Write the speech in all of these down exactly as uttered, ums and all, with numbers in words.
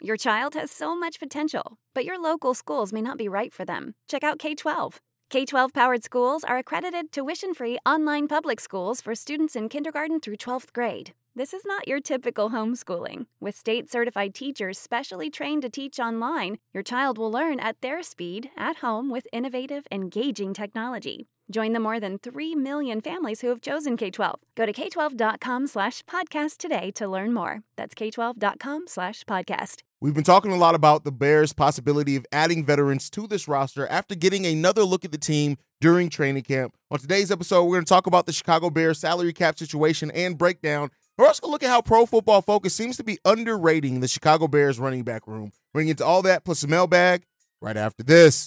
Your child has so much potential, but your local schools may not be right for them. Check out K twelve. K twelve powered schools are accredited tuition-free online public schools for students in kindergarten through twelfth grade. This is not your typical homeschooling. With state-certified teachers specially trained to teach online, your child will learn at their speed, at home, with innovative, engaging technology. Join the more than three million families who have chosen K twelve. Go to k twelve dot com slash podcast today to learn more. That's k twelve dot com slash podcast. We've been talking a lot about the Bears' possibility of adding veterans to this roster after getting another look at the team during training camp. On today's episode, we're going to talk about the Chicago Bears salary cap situation and breakdown. We're also going to look at how Pro Football Focus seems to be underrating the Chicago Bears running back room. We're going to get to all that plus a mailbag right after this.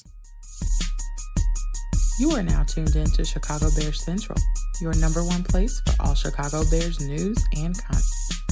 You are now tuned in to Chicago Bears Central, your number one place for all Chicago Bears news and content.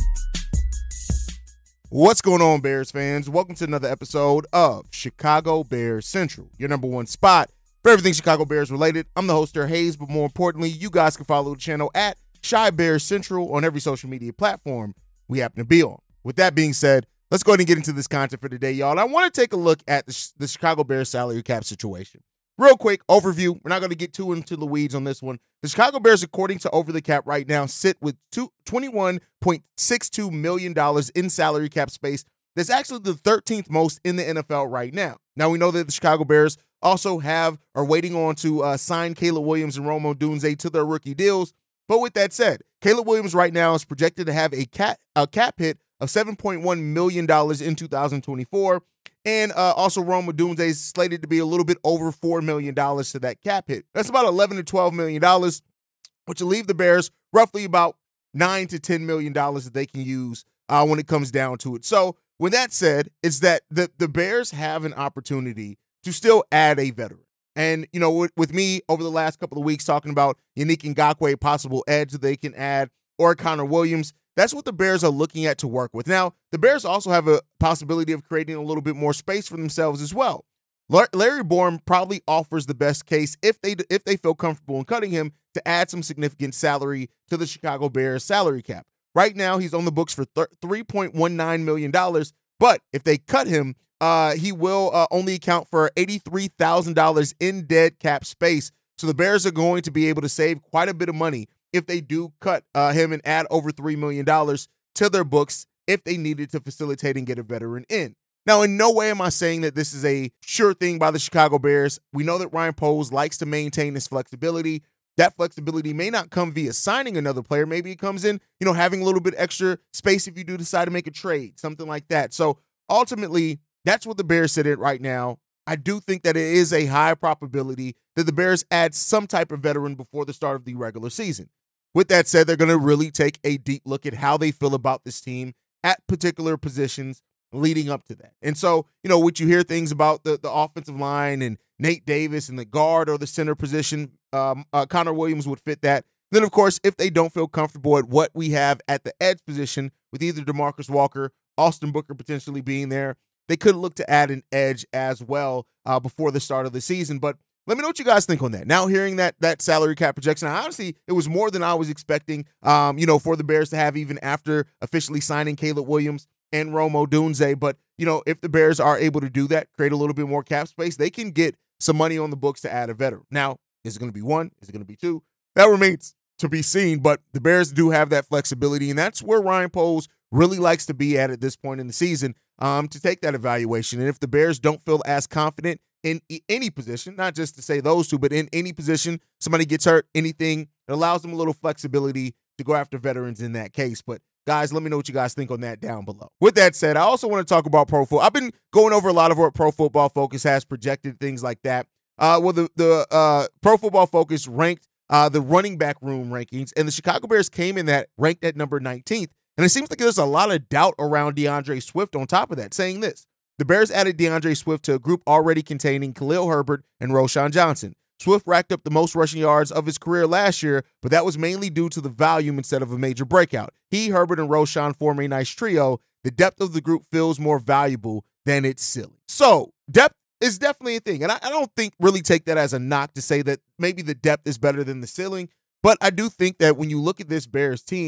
What's going on, Bears fans? Welcome to another episode of Chicago Bears Central, your number one spot for everything Chicago Bears related. I'm the host, Hayes, but more importantly, you guys can follow the channel at Chi Bears Central on every social media platform we happen to be on. With that being said, let's go ahead and get into this content for today, y'all. I want to take a look at the, the Chicago Bears salary cap situation. Real quick overview. We're not going to get too into the weeds on this one. The Chicago Bears, according to Over the Cap right now, sit with twenty-one point six two million dollars in salary cap space. That's actually the thirteenth most in the N F L right now. Now, we know that the Chicago Bears also have are waiting on to uh, sign Caleb Williams and Rome Odunze to their rookie deals. But with that said, Caleb Williams right now is projected to have a cap, a cap hit of seven point one million dollars in two thousand twenty-four. And uh, also Rome Odunze is slated to be a little bit over four million dollars to that cap hit. That's about eleven to twelve million dollars, which will leave the Bears roughly about nine to ten million dollars that they can use uh, when it comes down to it. So with that said, it's that the, the Bears have an opportunity to still add a veteran. And, you know, with, with me over the last couple of weeks talking about Yannick Ngakoue, possible edge that they can add, or Connor Williams, that's what the Bears are looking at to work with. Now, the Bears also have a possibility of creating a little bit more space for themselves as well. Larry Borom probably offers the best case if they if they feel comfortable in cutting him to add some significant salary to the Chicago Bears salary cap. Right now, he's on the books for three point one nine million dollars, but if they cut him, uh, he will uh, only account for eighty-three thousand dollars in dead cap space. So the Bears are going to be able to save quite a bit of money if they do cut uh, him and add over three million dollars to their books if they needed to facilitate and get a veteran in. Now, in no way am I saying that this is a sure thing by the Chicago Bears. We know that Ryan Poles likes to maintain his flexibility. That flexibility may not come via signing another player. Maybe it comes in, you know, having a little bit extra space if you do decide to make a trade, something like that. So ultimately, that's what the Bears sit at right now. I do think that it is a high probability that the Bears add some type of veteran before the start of the regular season. With that said, they're going to really take a deep look at how they feel about this team at particular positions leading up to that. And so, you know, what you hear things about the, the offensive line and Nate Davis and the guard or the center position, um, uh, Connor Williams would fit that. Then, of course, if they don't feel comfortable at what we have at the edge position with either DeMarcus Walker, Austin Booker potentially being there, they could look to add an edge as well uh, before the start of the season. But let me know what you guys think on that. Now, hearing that that salary cap projection, honestly, it was more than I was expecting, um, you know, for the Bears to have even after officially signing Caleb Williams and Rome Odunze. But, you know, if the Bears are able to do that, create a little bit more cap space, they can get some money on the books to add a veteran. Now, is it going to be one? Is it going to be two? That remains to be seen, but the Bears do have that flexibility, and that's where Ryan Poles really likes to be at at this point in the season um, to take that evaluation. And if the Bears don't feel as confident in any position, not just to say those two, but in any position, somebody gets hurt, anything, it allows them a little flexibility to go after veterans in that case. But guys, let me know what you guys think on that down below. With that said, I also want to talk about Pro Football. I've been going over a lot of what Pro Football Focus has projected, things like that. Uh, well, the, the uh, Pro Football Focus ranked uh, the running back room rankings, and the Chicago Bears came in that ranked at number nineteenth. And it seems like there's a lot of doubt around DeAndre Swift on top of that, saying this. The Bears added DeAndre Swift to a group already containing Khalil Herbert and Roschon Johnson. Swift racked up the most rushing yards of his career last year, but that was mainly due to the volume instead of a major breakout. He, Herbert, and Roschon form a nice trio. The depth of the group feels more valuable than it's silly. So, depth is definitely a thing. And I, I don't think really take that as a knock to say that maybe the depth is better than the ceiling. But I do think that when you look at this Bears team,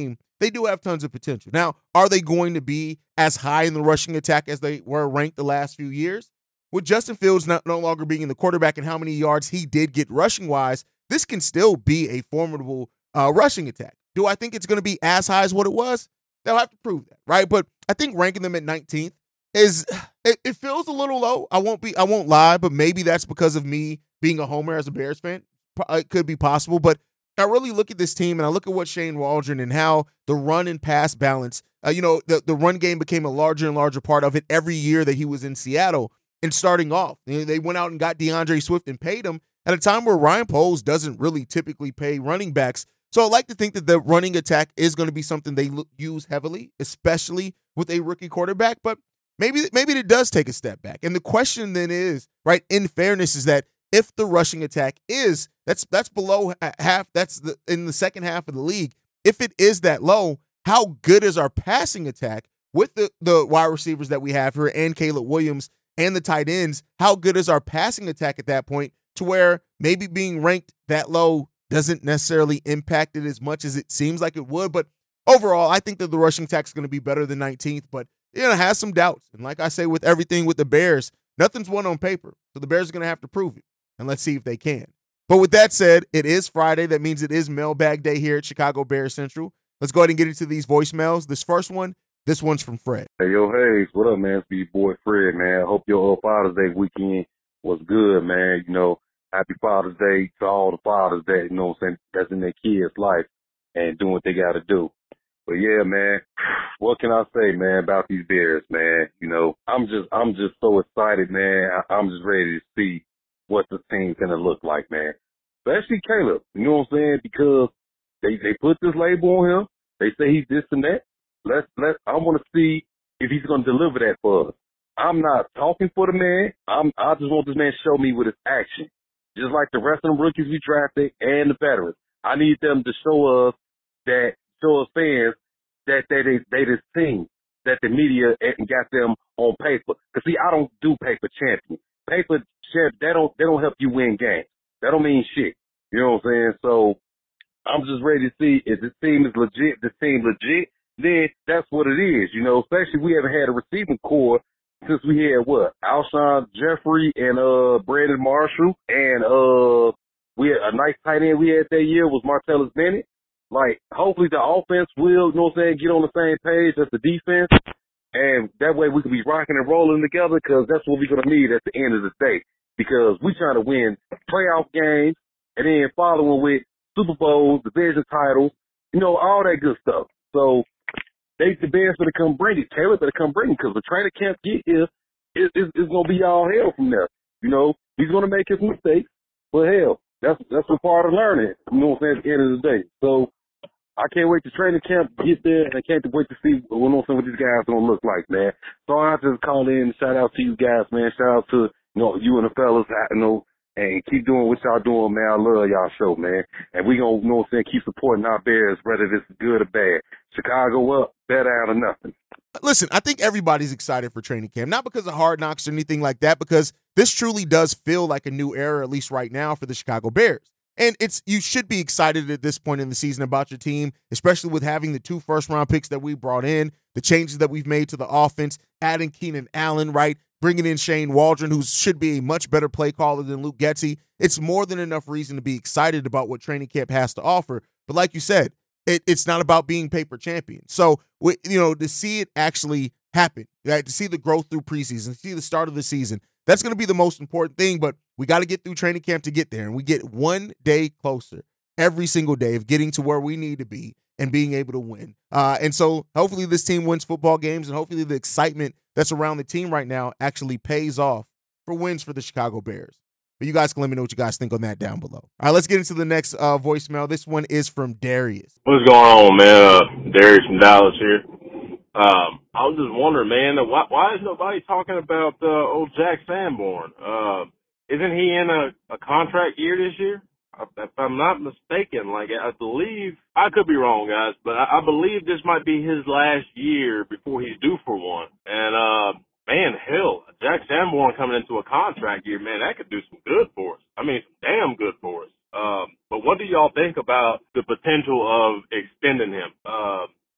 they do have tons of potential. Now, are they going to be as high in the rushing attack as they were ranked the last few years? With Justin Fields not, no longer being the quarterback and how many yards he did get rushing-wise, this can still be a formidable uh, rushing attack. Do I think it's going to be as high as what it was? They'll have to prove that, right? But I think ranking them at nineteenth is it, it feels a little low. I won't be I won't lie, but maybe that's because of me being a homer as a Bears fan. It could be possible, but I really look at this team and I look at what Shane Waldron and how the run and pass balance, uh, you know, the, the run game became a larger and larger part of it every year that he was in Seattle. And starting off, they went out and got DeAndre Swift and paid him at a time where Ryan Poles doesn't really typically pay running backs. So I like to think that the running attack is going to be something they use heavily, especially with a rookie quarterback. But maybe maybe it does take a step back. And the question then is, right, in fairness, is that if the rushing attack is, that's that's below half, that's the, in the second half of the league, if it is that low, how good is our passing attack with the, the wide receivers that we have here and Caleb Williams and the tight ends? How good is our passing attack at that point to where maybe being ranked that low doesn't necessarily impact it as much as it seems like it would? But overall, I think that the rushing attack is going to be better than nineteenth, but you know, has some doubts. And like I say, with everything with the Bears, nothing's won on paper. So the Bears are going to have to prove it, and let's see if they can. But with that said, it is Friday. That means it is mailbag day here at Chicago Bears Central. Let's go ahead and get into these voicemails. This first one, this one's from Fred. Hey, yo, Hayes, what up, man? It's your boy Fred, man. Hope your Father's Day weekend was good, man. You know, happy Father's Day to all the fathers that, you know what I'm saying, that's in their kids' life and doing what they got to do. But yeah, man, what can I say, man, about these Bears, man? You know, I'm just, I'm just so excited, man. I, I'm just ready to see what the team's gonna look like, man. Especially Caleb, you know what I'm saying? Because they, they put this label on him. They say he's this and that. Let's, let, I want to see if he's gonna deliver that for us. I'm not talking for the man. I'm, I just want this man to show me with his action. Just like the rest of the rookies we drafted and the veterans. I need them to show us that, show us fans that they, they, they this team, that the media got them on paper. Cause see, I don't do paper champion. Paper champ, they don't, they don't help you win games. That don't mean shit. You know what I'm saying? So I'm just ready to see if this team is legit, this team legit, then that's what it is. You know, especially we haven't had a receiving core since we had what? Alshon Jeffrey and, uh, Brandon Marshall, and, uh, we had a nice tight end we had that year was Martellus Bennett. Like, hopefully the offense will, you know what I'm saying, get on the same page as the defense. And that way we can be rocking and rolling together, because that's what we're going to need at the end of the day. Because we're trying to win playoff games and then following with Super Bowls, division titles, you know, all that good stuff. So they, the Bears better come bring it. Taylor better come bring it, because the training camp get here, it, it, it's going to be all hell from there. You know, he's going to make his mistakes, but hell, that's that's a part of learning, you know what I'm saying, at the end of the day. So I can't wait to training camp get there, and I can't wait to see what, you know, what these guys going to look like, man. So I have to call in and shout out to you guys, man. Shout out to, you know, you and the fellas, you know, and keep doing what y'all doing, man. I love y'all show, man. And we going to, you know what I'm saying, keep supporting our Bears, whether this is good or bad. Chicago up, better out of nothing. Listen, I think everybody's excited for training camp, not because of Hard Knocks or anything like that, because this truly does feel like a new era, at least right now, for the Chicago Bears. And it's you should be excited at this point in the season about your team, especially with having the two first-round picks that we brought in, the changes that we've made to the offense, adding Keenan Allen, right, bringing in Shane Waldron, who should be a much better play caller than Luke Getsy. It's more than enough reason to be excited about what training camp has to offer. But like you said, it, it's not about being paper champions. So, we, you know, to see it actually happen, right, to see the growth through preseason, to see the start of the season, that's going to be the most important thing, but we got to get through training camp to get there, and we get one day closer every single day of getting to where we need to be and being able to win. Uh, and so hopefully this team wins football games, and hopefully the excitement that's around the team right now actually pays off for wins for the Chicago Bears. But you guys can let me know what you guys think on that down below. All right, let's get into the next uh, voicemail. This one is from Darius. What's going on, man? Uh, Darius from Dallas here. Um, I was just wondering, man, why, why is nobody talking about uh, old Jack Sanborn? Uh, isn't he in a, a contract year this year? If I'm not mistaken, like I believe, I could be wrong, guys, but I, I believe this might be his last year before he's due for one. And, uh, man, hell, Jack Sanborn coming into a contract year, man, that could do some good for us. I mean, some damn good for us. Um, but what do y'all think about the potential of extending him? Uh,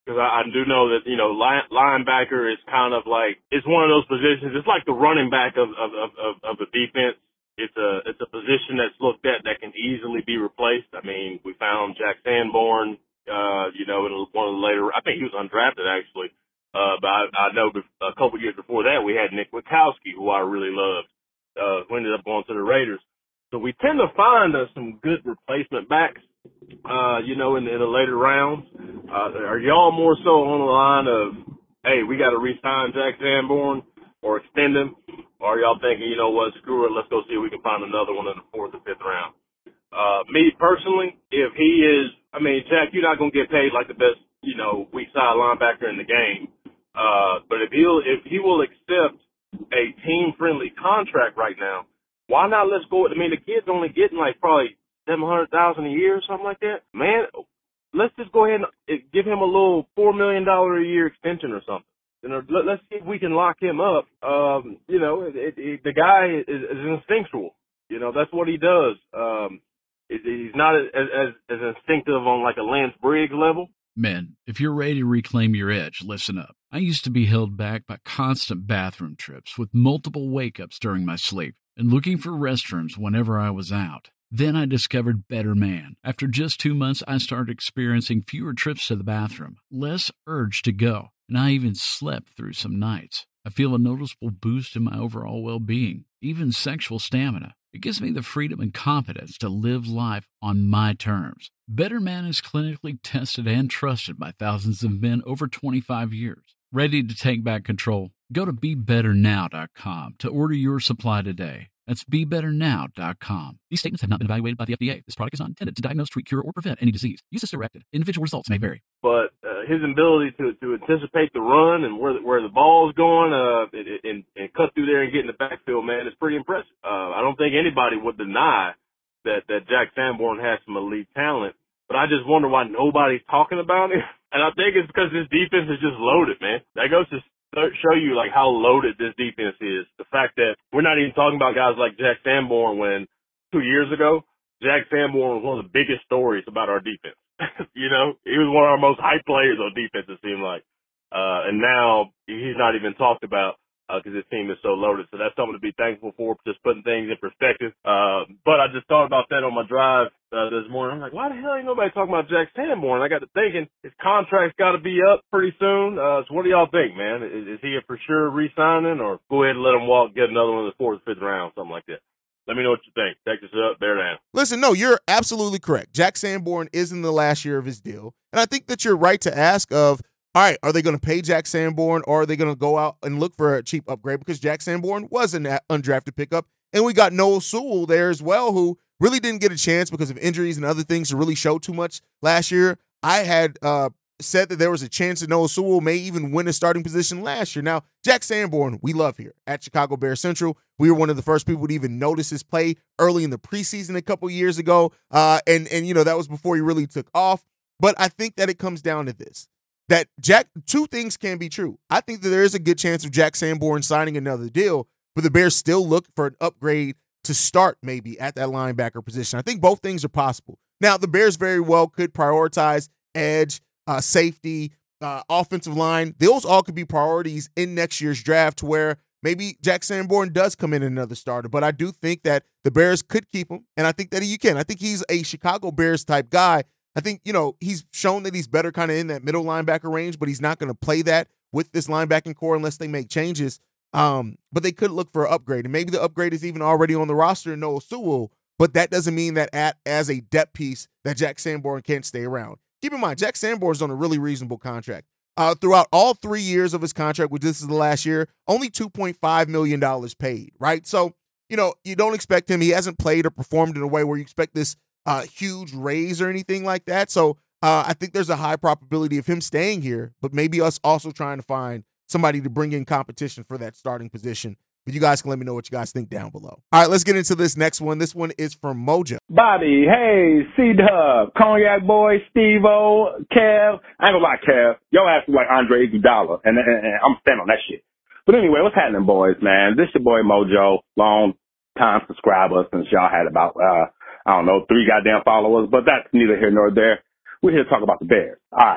because I, I do know that, you know, line, linebacker is kind of like, it's one of those positions. It's like the running back of, of, of, of, of the defense. It's a, it's a position that's looked at that can easily be replaced. I mean, we found Jack Sanborn, uh, you know, in one of the later, I think he was undrafted actually. Uh, but I, I know a couple years before that we had Nick Witkowski, who I really loved, uh, who ended up going to the Raiders. So we tend to find uh, some good replacement backs, uh, you know, in, in the later rounds. Uh, are y'all more so on the line of, hey, we got to re-sign Jack Sanborn or extend him? Or are y'all thinking, you know what, screw it, let's go see if we can find another one in the fourth or fifth round? Uh, me personally, if he is, I mean, Jack, you're not going to get paid like the best, you know, weak side linebacker in the game. Uh, but if he'll, if he will accept a team-friendly contract right now, why not let's go, I mean, the kid's only getting like probably seven hundred thousand dollars a year or something like that. Man, let's just go ahead and give him a little four million dollars a year extension or something. You know, let, let's see if we can lock him up. Um, you know, it, it, it, the guy is, is instinctual. You know, that's what he does. Um, it, he's not as, as, as instinctive on like a Lance Briggs level. Men, if you're ready to reclaim your edge, listen up. I used to be held back by constant bathroom trips with multiple wake-ups during my sleep and looking for restrooms whenever I was out. Then I discovered Better Man. After just two months, I started experiencing fewer trips to the bathroom, less urge to go, and I even slept through some nights. I feel a noticeable boost in my overall well-being, even sexual stamina. It gives me the freedom and confidence to live life on my terms. Better Man is clinically tested and trusted by thousands of men over twenty-five years. Ready to take back control? Go to be better now dot com to order your supply today. That's be better now dot com. These statements have not been evaluated by the F D A. This product is not intended to diagnose, treat, cure, or prevent any disease. Use as directed. Individual results may vary. But uh, his ability to, to anticipate the run and where the, where the ball's going uh, and, and, and cut through there and get in the backfield, man, is pretty impressive. Uh, I don't think anybody would deny that, that Jack Sanborn has some elite talent. But I just wonder why nobody's talking about it. And I think it's because this defense is just loaded, man. That goes to show you like how loaded this defense is. The fact that we're not even talking about guys like Jack Sanborn when two years ago, Jack Sanborn was one of the biggest stories about our defense. You know, he was one of our most hyped players on defense, it seemed like. Uh, and now he's not even talked about because uh, his team is so loaded. So that's something to be thankful for, just putting things in perspective. Uh, but I just thought about that on my drive uh, this morning. I'm like, why the hell ain't nobody talking about Jack Sanborn? I got to thinking his contract's got to be up pretty soon. Uh, so what do y'all think, man? Is, is he a for sure re-signing, or go ahead and let him walk, get another one in the fourth, fifth round, something like that? Let me know what you think. Text us up, bear down. Listen, no, you're absolutely correct. Jack Sanborn is in the last year of his deal. And I think that you're right to ask of, all right, are they going to pay Jack Sanborn, or are they going to go out and look for a cheap upgrade? Because Jack Sanborn was an undrafted pickup. And we got Noah Sewell there as well, who really didn't get a chance because of injuries and other things to really show too much last year. I had uh, said that there was a chance that Noah Sewell may even win a starting position last year. Now, Jack Sanborn, we love here at Chicago Bears Central. We were one of the first people to even notice his play early in the preseason a couple years ago. Uh, and, and, you know, that was before he really took off. But I think that it comes down to this. That Jack, two things can be true. I think that there is a good chance of Jack Sanborn signing another deal, but the Bears still look for an upgrade to start maybe at that linebacker position. I think both things are possible. Now, the Bears very well could prioritize edge, uh, safety, uh, offensive line. Those all could be priorities in next year's draft to where maybe Jack Sanborn does come in another starter. But I do think that the Bears could keep him, and I think that you can. I think he's a Chicago Bears type guy. I think, you know, he's shown that he's better kind of in that middle linebacker range, but he's not going to play that with this linebacking core unless they make changes. Um, but they could look for an upgrade, and maybe the upgrade is even already on the roster in Noah Sewell, but that doesn't mean that at, as a depth piece that Jack Sanborn can't stay around. Keep in mind, Jack Sanborn's on a really reasonable contract. Uh, throughout all three years of his contract, which this is the last year, only two point five million dollars paid, right? So, you know, you don't expect him. He hasn't played or performed in a way where you expect this Uh, huge raise or anything like that. So uh, I think there's a high probability of him staying here, but maybe us also trying to find somebody to bring in competition for that starting position. But you guys can let me know what you guys think down below. All right, let's get into this next one. This one is from Mojo. Bobby, hey, C-Dub, Cognac Boy, Steve-O, Kev. I ain't gonna lie, Kev. Y'all ass like Andre Iguodala, and, and, and I'm standing on that shit. But anyway, what's happening, boys, man? This your boy Mojo, long time subscriber since y'all had about, uh, I don't know, three goddamn followers, but that's neither here nor there. We're here to talk about the Bears. All right.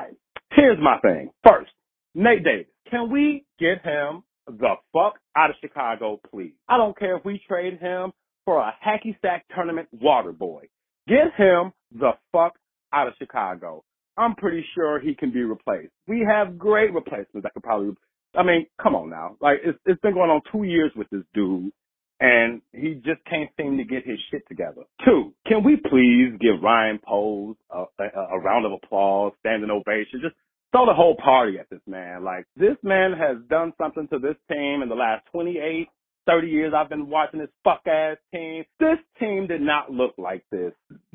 Here's my thing. First, Nate Davis. Can we get him the fuck out of Chicago, please? I don't care if we trade him for a hacky sack tournament water boy. Get him the fuck out of Chicago. I'm pretty sure he can be replaced. We have great replacements that could probably, I mean, come on now. Like, it's, it's been going on two years with this dude, and he just can't seem to get his shit together. Two, can we please give Ryan Poles a, a, a round of applause, standing ovation? Just throw the whole party at this man. Like, this man has done something to this team in the last twenty-eight, thirty years I've been watching this fuck-ass team. This team did not look like this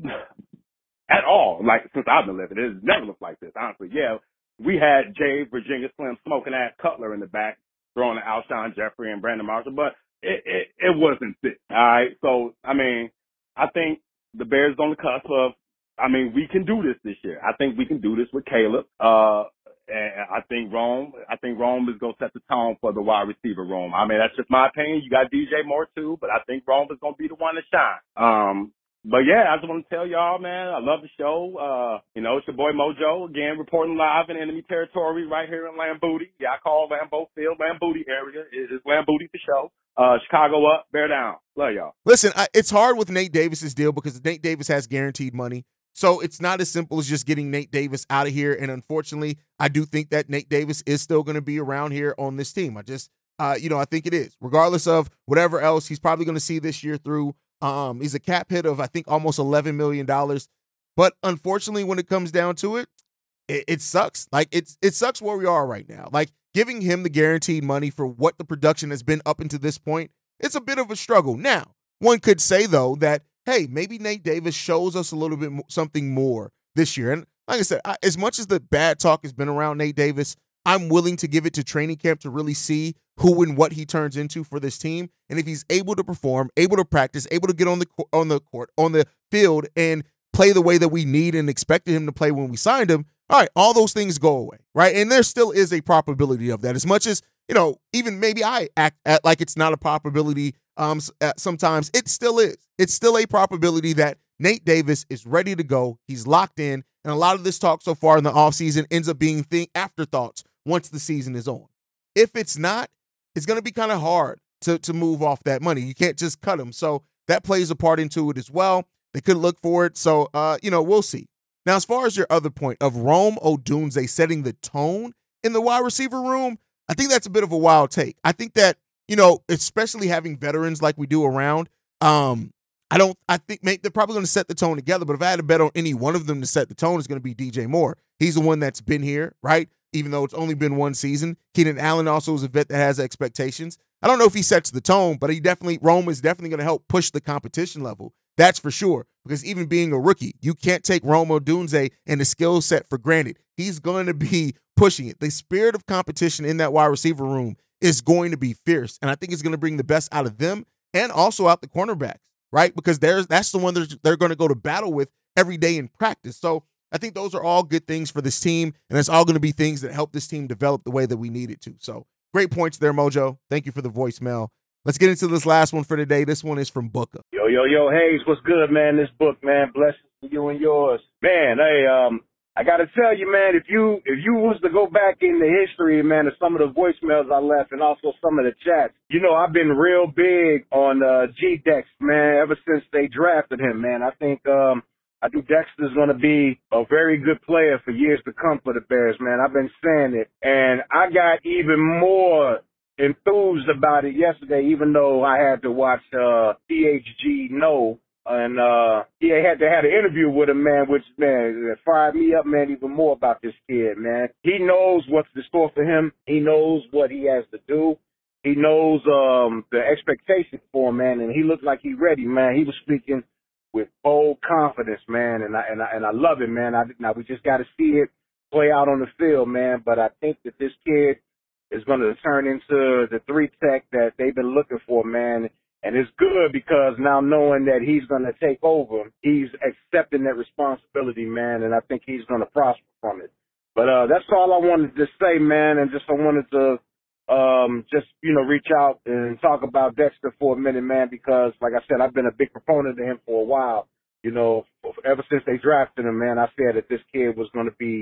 at all, like, since I've been living. It has never looked like this, honestly. Yeah, we had Jay, Virginia Slim, smoking-ass Cutler in the back, throwing to Alshon Jeffrey and Brandon Marshall, but it, it, it wasn't this, all right? So, I mean, I think the Bears on the cusp of, I mean, we can do this this year. I think we can do this with Caleb. Uh, and I think Rome, I think Rome is going to set the tone for the wide receiver room. I mean, that's just my opinion. You got D J Moore too, but I think Rome is going to be the one to shine. Um, But yeah, I just want to tell y'all, man, I love the show. Uh, you know, it's your boy Mojo, again, reporting live in enemy territory right here in Lambooty. Yeah, I call Lambeau Field Lambooty area. It is Lambooty the show. Uh, Chicago up, bear down. Love y'all. Listen, I, it's hard with Nate Davis's deal because Nate Davis has guaranteed money. So it's not as simple as just getting Nate Davis out of here. And unfortunately, I do think that Nate Davis is still going to be around here on this team. I just, uh, you know, I think it is. Regardless of whatever else, he's probably going to see this year through. Um, he's a cap hit of, I think, almost eleven million dollars. But unfortunately, when it comes down to it, it, it sucks. Like, it's it sucks where we are right now. Like, giving him the guaranteed money for what the production has been up until this point, it's a bit of a struggle. Now, one could say, though, that, hey, maybe Nate Davis shows us a little bit mo- something more this year. And like I said, I, as much as the bad talk has been around Nate Davis, I'm willing to give it to training camp to really see who and what he turns into for this team. And if he's able to perform, able to practice, able to get on the on the court, on the field, and play the way that we need and expected him to play when we signed him, all right, all those things go away, right? And there still is a probability of that. As much as, you know, even maybe I act, act like it's not a probability um, sometimes, it still is. It's still a probability that Nate Davis is ready to go. He's locked in. And a lot of this talk so far in the offseason ends up being thing afterthoughts once the season is on. If it's not, it's going to be kind of hard to, to move off that money. You can't just cut him. So that plays a part into it as well. They could look for it. So, uh, you know, we'll see. Now, as far as your other point of Rome Odunze setting the tone in the wide receiver room, I think that's a bit of a wild take. I think that, you know, especially having veterans like we do around, um, I don't, I think maybe they're probably going to set the tone together, but if I had to bet on any one of them to set the tone, it's going to be D J Moore. He's the one that's been here, right? Even though it's only been one season. Keenan Allen also is a vet that has expectations. I don't know if he sets the tone, but he definitely, Rome is definitely going to help push the competition level. That's for sure. Because even being a rookie, you can't take Rome Odunze and the skill set for granted. He's going to be pushing it. The spirit of competition in that wide receiver room is going to be fierce. And I think it's going to bring the best out of them and also out the cornerbacks, right? Because there's that's the one that they're going to go to battle with every day in practice. So I think those are all good things for this team, and it's all going to be things that help this team develop the way that we need it to. So great points there, Mojo. Thank you for the voicemail. Let's get into this last one for today. This one is from Booker. Yo, yo, yo, Hayes, what's good, man? This book, man, blessings to you and yours. Man, hey, um, I got to tell you, man, if you if you was to go back in the history, man, of some of the voicemails I left and also some of the chats, you know, I've been real big on uh, G-Dex, man, ever since they drafted him, man. I think um, I think Dexter's going to be a very good player for years to come for the Bears, man. I've been saying it, and I got even more enthused about it yesterday, even though I had to watch uh, T H G No. And uh he had to have an interview with him, man, which, man, fired me up, man, even more about this kid, man. He knows what's in store for him. He knows what he has to do. He knows um the expectations for him, man, and he looked like he's ready, man. He was speaking with bold confidence, man, and I and I and I love it, man. I, now we just got to see it play out on the field, man. But I think that this kid is going to turn into the three tech that they've been looking for, man. And it's good because now knowing that he's going to take over, he's accepting that responsibility, man, and I think he's going to prosper from it. But uh, that's all I wanted to say, man, and just I wanted to um, just, you know, reach out and talk about Dexter for a minute, man, because, like I said, I've been a big proponent of him for a while. You know, ever since they drafted him, man, I said that this kid was going to be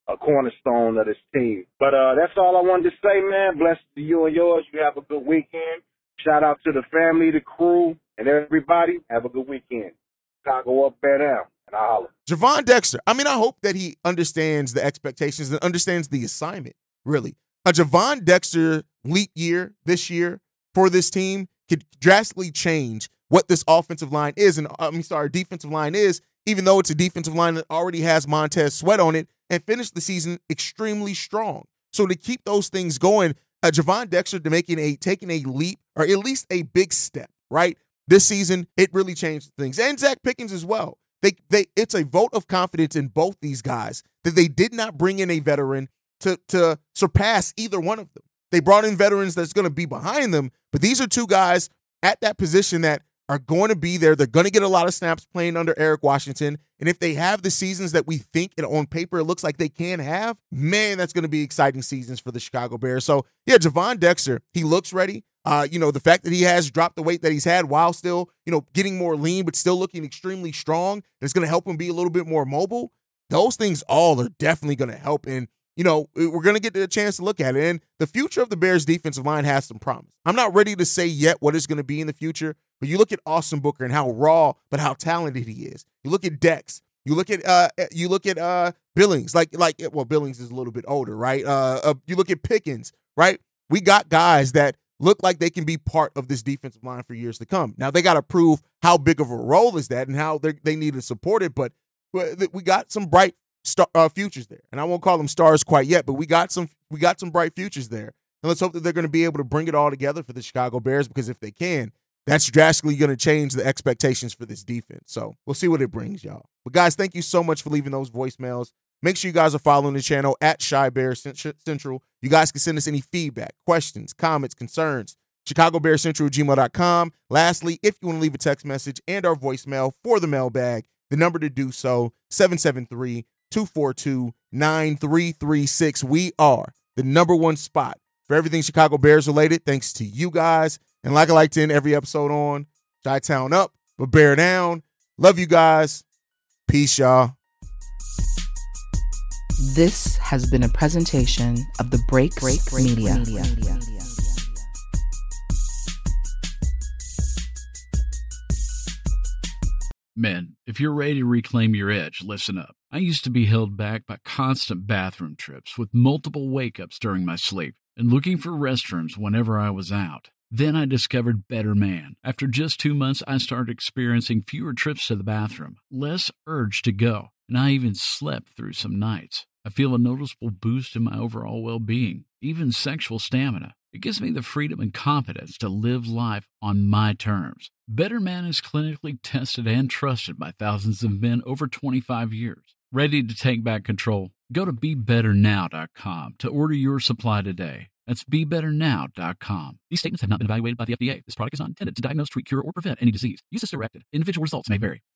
a cornerstone of this team. But uh, that's all I wanted to say, man. Blessed to you and yours. You have a good weekend. Shout out to the family, the crew, and everybody. Have a good weekend. Chicago up, bear down, and I'll holler. Javon Dexter, I mean, I hope that he understands the expectations and understands the assignment, really. A Javon Dexter leap year this year for this team could drastically change what this offensive line is, and I mean, sorry, defensive line is, even though it's a defensive line that already has Montez Sweat on it and finished the season extremely strong. So to keep those things going, uh, Javon Dexter to making a taking a leap or at least a big step, right? This season, it really changed things. And Zach Pickens as well. They they it's a vote of confidence in both these guys that they did not bring in a veteran to to surpass either one of them. They brought in veterans that's going to be behind them, but these are two guys at that position that are going to be there. They're going to get a lot of snaps playing under Eric Washington. And if they have the seasons that we think and on paper it looks like they can have, man, that's going to be exciting seasons for the Chicago Bears. So, yeah, Javon Dexter, he looks ready. Uh, you know, the fact that he has dropped the weight that he's had while still, you know, getting more lean, but still looking extremely strong, and it's going to help him be a little bit more mobile. Those things all are definitely going to help. And, you know, we're going to get a chance to look at it. And the future of the Bears defensive line has some promise. I'm not ready to say yet what it's going to be in the future, but you look at Austin Booker and how raw, but how talented he is. You look at Dex. You look at uh, you look at uh, Billings. Like like well, Billings is a little bit older, right? Uh, uh, you look at Pickens, right? We got guys that look like they can be part of this defensive line for years to come. Now they got to prove how big of a role is that and how they need to support it. But we got some bright star, uh, futures there, and I won't call them stars quite yet, but we got some we got some bright futures there. And let's hope that they're going to be able to bring it all together for the Chicago Bears, because if they can, that's drastically going to change the expectations for this defense. So we'll see what it brings, y'all. But guys, thank you so much for leaving those voicemails. Make sure you guys are following the channel at Shy Bear Central. You guys can send us any feedback, questions, comments, concerns. Chicago Bear Central at gmail dot com. Lastly, if you want to leave a text message and our voicemail for the mailbag, the number to do so, seven seven three, two four two, nine three three six. We are the number one spot for everything Chicago Bears related, thanks to you guys. And like I like to end every episode on, Chi-Town up, but bear down. Love you guys. Peace, y'all. This has been a presentation of the Break Break Media. Media. Men, if you're ready to reclaim your edge, listen up. I used to be held back by constant bathroom trips with multiple wake-ups during my sleep and looking for restrooms whenever I was out. Then I discovered Better Man. After just two months, I started experiencing fewer trips to the bathroom, less urge to go, and I even slept through some nights. I feel a noticeable boost in my overall well-being, even sexual stamina. It gives me the freedom and confidence to live life on my terms. Better Man is clinically tested and trusted by thousands of men over twenty-five years. Ready to take back control? Go to be better now dot com to order your supply today. That's be better now dot com. These statements have not been evaluated by the F D A. This product is not intended to diagnose, treat, cure, or prevent any disease. Use as directed. Individual results may vary.